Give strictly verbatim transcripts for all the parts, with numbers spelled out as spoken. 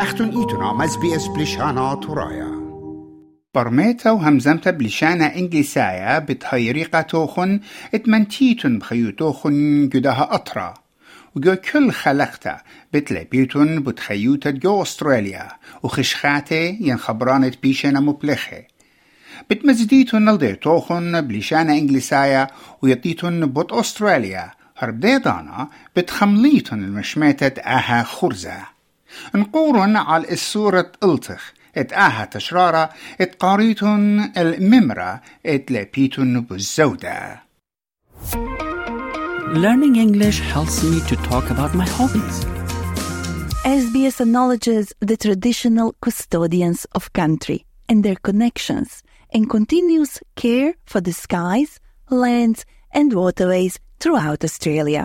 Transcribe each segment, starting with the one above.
أختن إيتنا مز بي اس بلشانا ترايا برميتا وهمزمتا بلشانا إنجليسايا بتهيريقا توخن اتمنتيتن بخيوتوخن جدها أطرا وجو كل خلقتا بتلبيتن بتخيوتا جو أستراليا وخشخاتي ينخبرانت بيشانا مبلخي بتمزديتن نلديتوخن بلشانا إنجليسايا ويطيتن بوت أستراليا هربديدانا بتخمليتن المشميتة آها خرزة نقورن على السورة التخ ات آها تشرارة ات قاريتن الممرة ات لابيتن بالزودة. Learning English helps me to talk about my hobbies. S B S acknowledges the traditional custodians of country and their connections and continuous care for the skies, lands and waterways throughout Australia.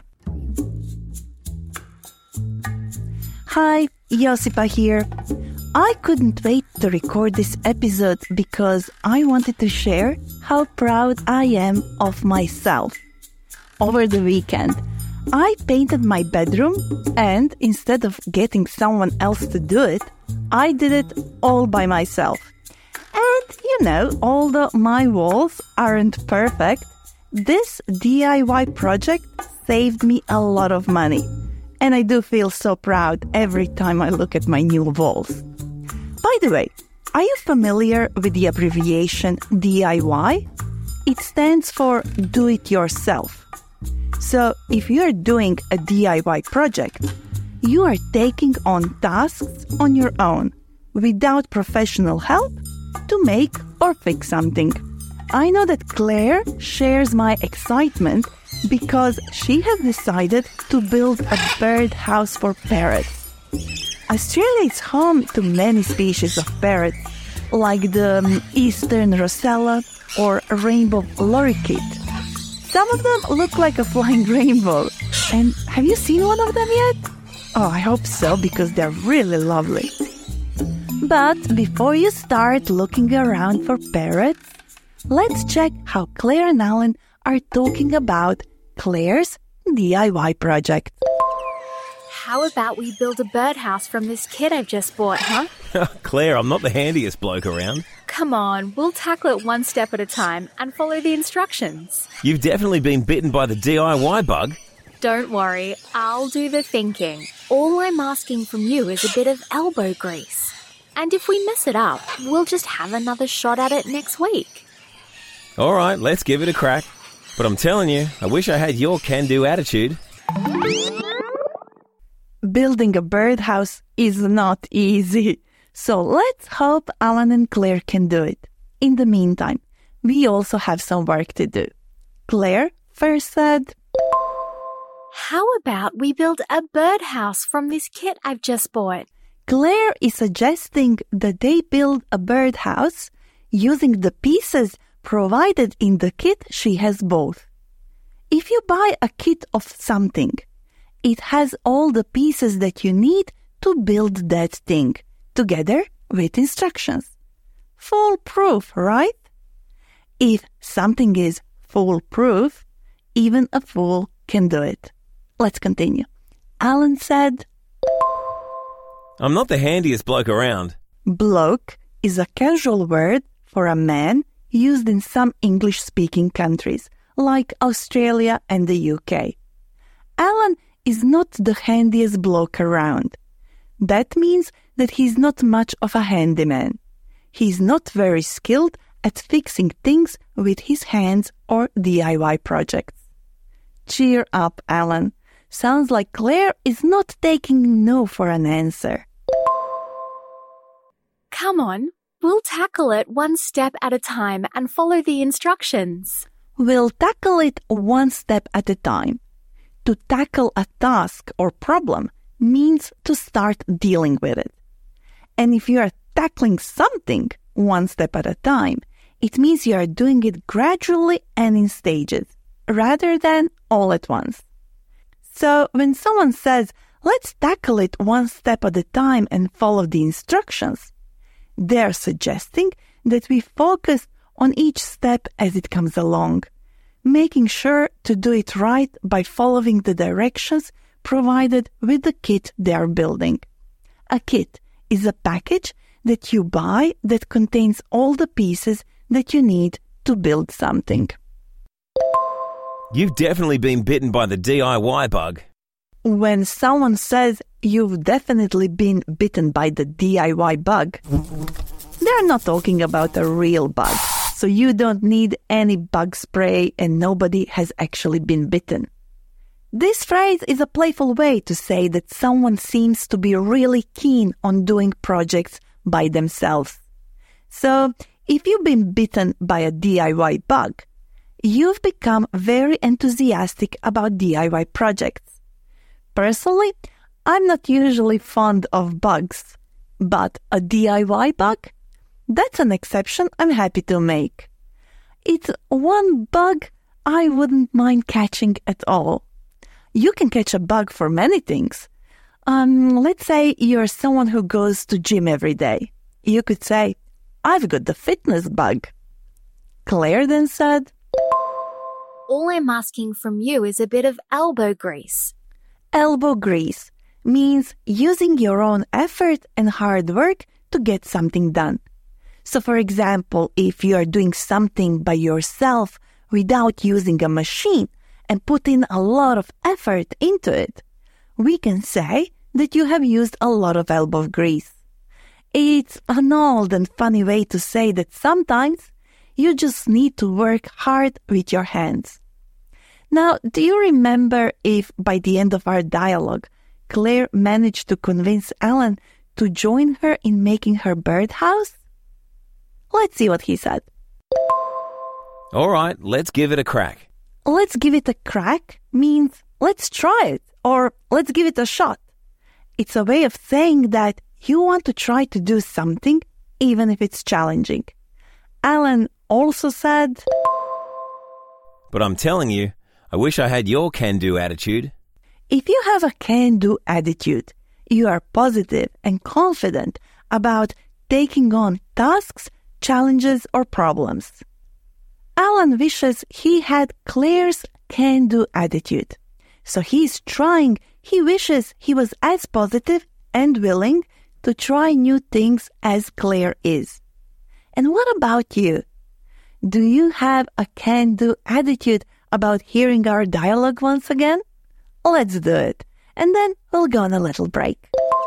Hi, Josipa here. I couldn't wait to record this episode because I wanted to share how proud I am of myself. Over the weekend, I painted my bedroom and instead of getting someone else to do it, I did it all by myself. And you know, although my walls aren't perfect, this D I Y project saved me a lot of money. And I do feel so proud every time I look at my new walls. By the way, are you familiar with the abbreviation D I Y? It stands for Do It Yourself. So if you are doing a D I Y project, you are taking on tasks on your own without professional help to make or fix something. I know that Claire shares my excitement because she has decided to build a bird house for parrots. Australia is home to many species of parrots, like the eastern Rosella or rainbow lorikeet. Some of them look like a flying rainbow. And have you seen one of them yet? Oh, I hope so, because they're really lovely. But before you start looking around for parrots, let's check how Claire and Alan are talking about Claire's D I Y project. How about we build a birdhouse from this kit I've just bought, huh? Claire, I'm not the handiest bloke around. Come on, we'll tackle it one step at a time and follow the instructions. You've definitely been bitten by the D I Y bug. Don't worry, I'll do the thinking. All I'm asking from you is a bit of elbow grease. And if we mess it up, we'll just have another shot at it next week. All right, let's give it a crack. But I'm telling you, I wish I had your can-do attitude. Building a birdhouse is not easy. So let's hope Alan and Claire can do it. In the meantime, we also have some work to do. Claire first said, How about we build a birdhouse from this kit I've just bought? Claire is suggesting that they build a birdhouse using the pieces provided in the kit she has bought. If you buy a kit of something, it has all the pieces that you need to build that thing, together with instructions. Foolproof, right? If something is foolproof, even a fool can do it. Let's continue. Alan said, I'm not the handiest bloke around. Bloke is a casual word for a man used in some English-speaking countries, like Australia and the U K. Alan is not the handiest bloke around. That means that he's not much of a handyman. He's not very skilled at fixing things with his hands or D I Y projects. Cheer up, Alan. Sounds like Claire is not taking no for an answer. Come on, we'll tackle it one step at a time and follow the instructions. We'll tackle it one step at a time. To tackle a task or problem means to start dealing with it. And if you are tackling something one step at a time, it means you are doing it gradually and in stages, rather than all at once. So when someone says, let's tackle it one step at a time and follow the instructions, they're suggesting that we focus on each step as it comes along, making sure to do it right by following the directions provided with the kit they are building. A kit is a package that you buy that contains all the pieces that you need to build something. You've definitely been bitten by the D I Y bug. When someone says you've definitely been bitten by the D I Y bug, they're not talking about a real bug. So you don't need any bug spray and nobody has actually been bitten. This phrase is a playful way to say that someone seems to be really keen on doing projects by themselves. So if you've been bitten by a D I Y bug, you've become very enthusiastic about D I Y projects. Personally, I'm not usually fond of bugs, but a D I Y bug? That's an exception I'm happy to make. It's one bug I wouldn't mind catching at all. You can catch a bug for many things. Um, let's say you're someone who goes to gym every day. You could say, I've got the fitness bug. Claire then said, All I'm asking from you is a bit of elbow grease. Elbow grease means using your own effort and hard work to get something done. So for example, if you are doing something by yourself without using a machine and put in a lot of effort into it, we can say that you have used a lot of elbow grease. It's an old and funny way to say that sometimes you just need to work hard with your hands. Now, do you remember if by the end of our dialogue, Claire managed to convince Alan to join her in making her birdhouse? Let's see what he said. All right, let's give it a crack. Let's give it a crack means let's try it or let's give it a shot. It's a way of saying that you want to try to do something even if it's challenging. Alan also said, But I'm telling you, I wish I had your can-do attitude. If you have a can-do attitude, you are positive and confident about taking on tasks, challenges, or problems. Alan wishes he had Claire's can-do attitude. So he's trying, he wishes he was as positive and willing to try new things as Claire is. And what about you? Do you have a can-do attitude about hearing our dialogue once again? Let's do it, and then we'll go on a little break.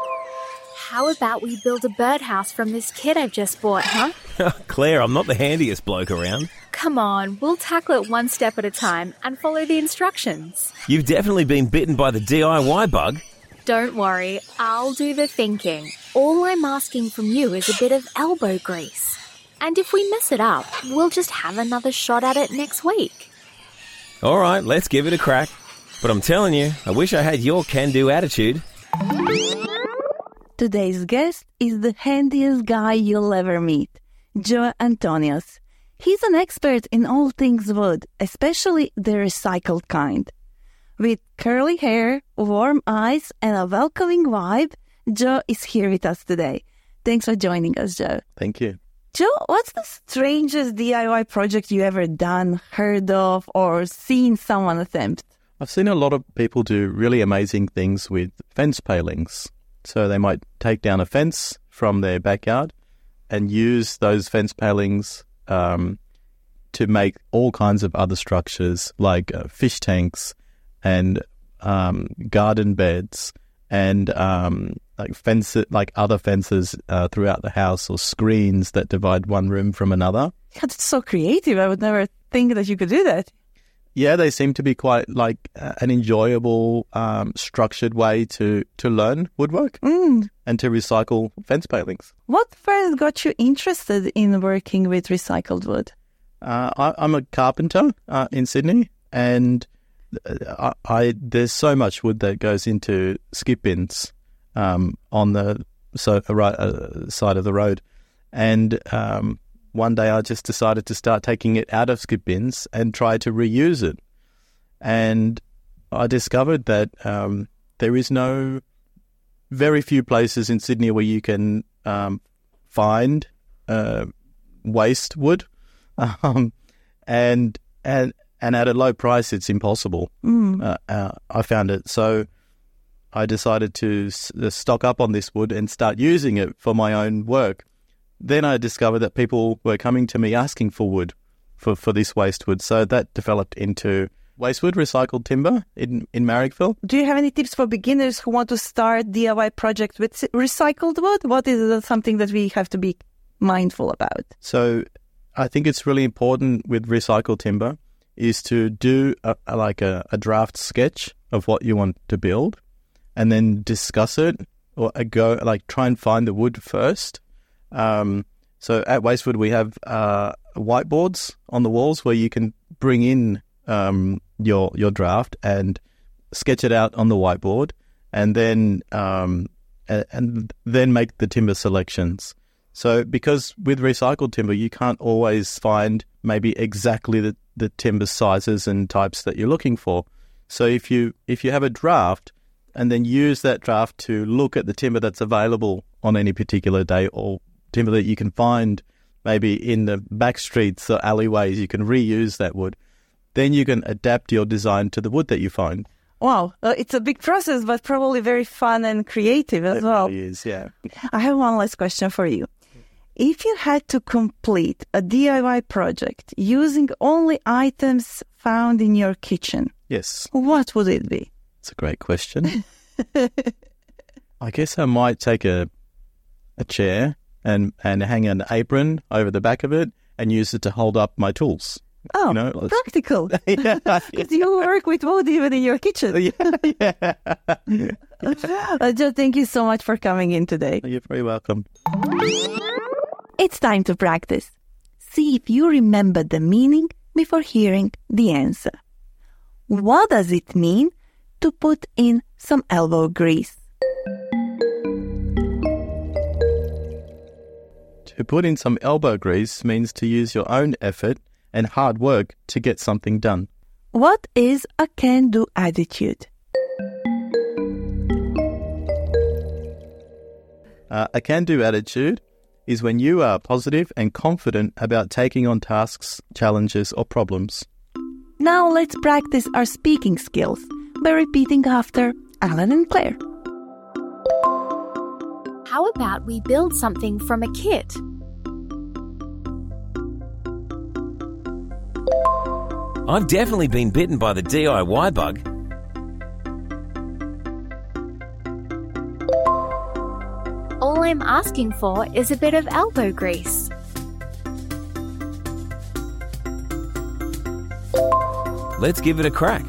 How about we build a birdhouse from this kit I've just bought, huh? Claire, I'm not the handiest bloke around. Come on, we'll tackle it one step at a time and follow the instructions. You've definitely been bitten by the D I Y bug. Don't worry, I'll do the thinking. All I'm asking from you is a bit of elbow grease. And if we mess it up, we'll just have another shot at it next week. All right, let's give it a crack. But I'm telling you, I wish I had your can-do attitude. Today's guest is the handiest guy you'll ever meet, Joe Antonios. He's an expert in all things wood, especially the recycled kind. With curly hair, warm eyes, and a welcoming vibe, Joe is here with us today. Thanks for joining us, Joe. Thank you. Joe, what's the strangest D I Y project you ever done, heard of, or seen someone attempt? I've seen a lot of people do really amazing things with fence palings. So they might take down a fence from their backyard and use those fence palings um, to make all kinds of other structures like uh, fish tanks and um, garden beds and um, like fence, like other fences uh, throughout the house, or screens that divide one room from another. That's so creative. I would never think that you could do that. Yeah, they seem to be quite like uh, an enjoyable, um, structured way to, to learn woodwork Mm. and to recycle fence palings. What first got you interested in working with recycled wood? Uh, I, I'm a carpenter uh, in Sydney, and I, I there's so much wood that goes into skip bins um, on the so uh, right uh, side of the road, and um, one day I just decided to start taking it out of skip bins and try to reuse it. And I discovered that um, there is no, very few places in Sydney where you can um, find uh, waste wood. Um, and and and at a low price, it's impossible. Mm. Uh, uh, I found it. So I decided to s- stock up on this wood and start using it for my own work. Then I discovered that people were coming to me asking for wood for, for this waste wood. So that developed into waste wood, recycled timber in, in Marrickville. Do you have any tips for beginners who want to start D I Y project with recycled wood? What is something that we have to be mindful about? So I think it's really important with recycled timber is to do a, a, like a, a draft sketch of what you want to build and then discuss it or a go like try and find the wood first. Um, so at Wastewood we have uh, whiteboards on the walls where you can bring in um, your your draft and sketch it out on the whiteboard and then um, and, and then make the timber selections. So because with recycled timber, you can't always find maybe exactly the, the timber sizes and types that you're looking for. So if you if you have a draft and then use that draft to look at the timber that's available on any particular day or timber that you can find maybe in the back streets or alleyways, you can reuse that wood. Then you can adapt your design to the wood that you find. Wow, uh, it's a big process, but probably very fun and creative as It well. really is, yeah. I have one last question for you. If you had to complete a D I Y project using only items found in your kitchen, Yes, what would it be? it's a great question. I guess I might take a a chair and, and hang an apron over the back of it and use it to hold up my tools. Oh, You know, let's- practical. yeah, Because you work with wood even in your kitchen. yeah. Uh, Joe, thank you so much for coming in today. You're very welcome. It's time to practice. See if you remember the meaning before hearing the answer. What does it mean to put in some elbow grease? To put in some elbow grease means to use your own effort and hard work to get something done. What is a can-do attitude? Uh, a can-do attitude is when you are positive and confident about taking on tasks, challenges, or problems. Now let's practice our speaking skills by repeating after Alan and Claire. How about we build something from a kit? I've definitely been bitten by the D I Y bug. All I'm asking for is a bit of elbow grease. Let's give it a crack.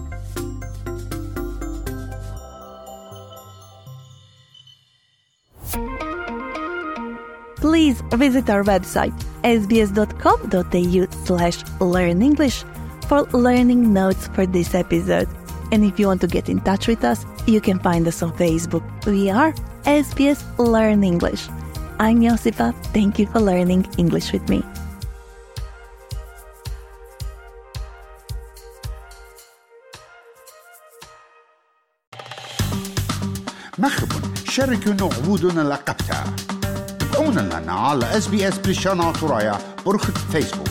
Please visit our website sbs.com.au slash learn English for learning notes for this episode. And if you want to get in touch with us, you can find us on Facebook. We are S B S Learn English. I'm Josipa. Thank you for learning English with me. مرحبا، شاركونا عبودنا لقبتها. تابعونا لنا على اس بي اس بلشانة ترايا برخة فيسبوك.